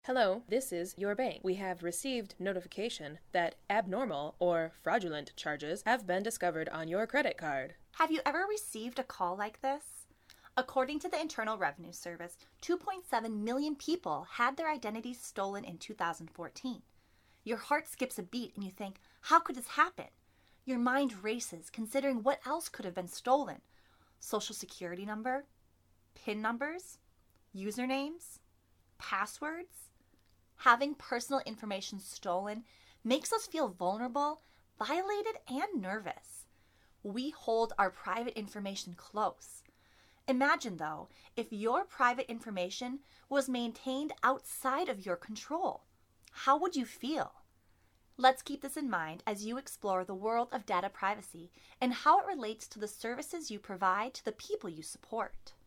Hello, this is your bank. We have received notification that abnormal or fraudulent charges have been discovered on your credit card. Have you ever received a call like this? According to the Internal Revenue Service, 2.7 million people had their identities stolen in 2014. Your heart skips a beat and you think, how could this happen? Your mind races considering what else could have been stolen. Social security number? PIN numbers? Usernames? Passwords? Having personal information stolen makes us feel vulnerable, violated, and nervous. We hold our private information close. Imagine, though, if your private information was maintained outside of your control. How would you feel? Let's keep this in mind as you explore the world of data privacy and how it relates to the services you provide to the people you support.